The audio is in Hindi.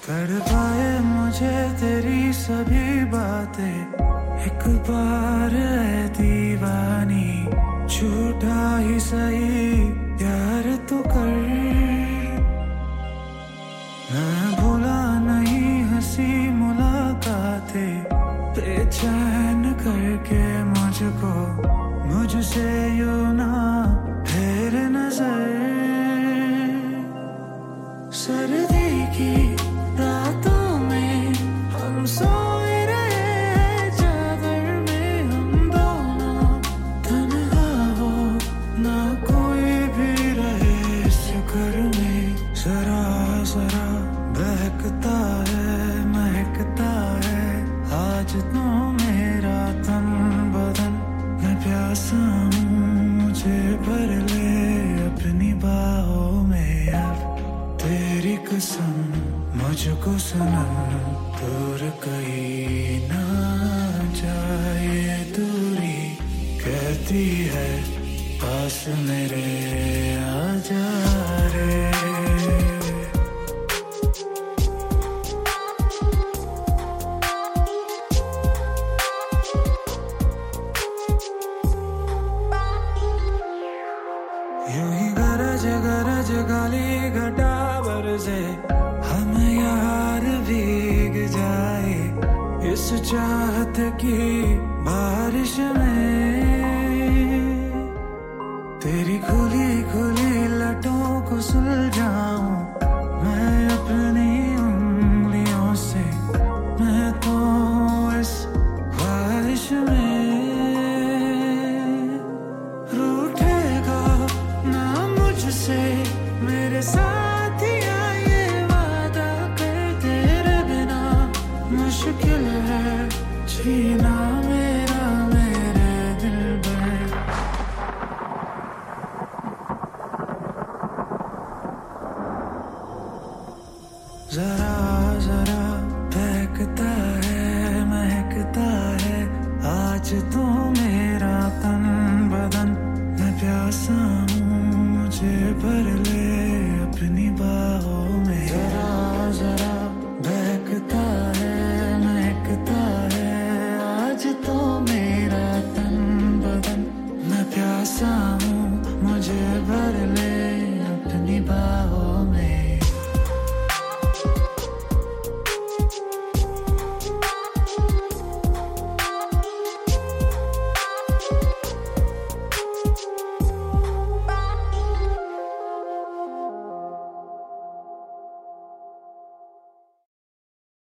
तड़पाए मुझे तेरी सभी बातें, एक बार है दीवानी, झूठा ही सही प्यार तो कर। मैं भूला नहीं हंसी मुलाकातें, बेचैन करके मुझको मुझसे यूं ना फेर नजर। सर्दी की रातों में हम सोए रहे चादर में, हम दोनों तन्हा हो ना कोई भी रहे इस घर में। जरा जरा बहकता है महकता है आज तो मेरा तन बदन। मैं प्यासा हूँ मुझे भर ले अपनी बाहों में अब। तेरी कसम मुझको सनम दूर कहीं ना जाए, दूरी कहती है पास मेरे आ जा रे। यूं ही गरज गरज गाली घटा बरसे, हम यार भीग जाए इस चाहत की बारिश में। तेरी खुली खुली लटों को सुलझाऊं मैं अपनी उंगलियों से, मैं तो इस ख्वाहिश में। रूठेगा ना मुझसे मेरे साथिया, ये वादा कर तेरे बिना मुश्किल है जीना।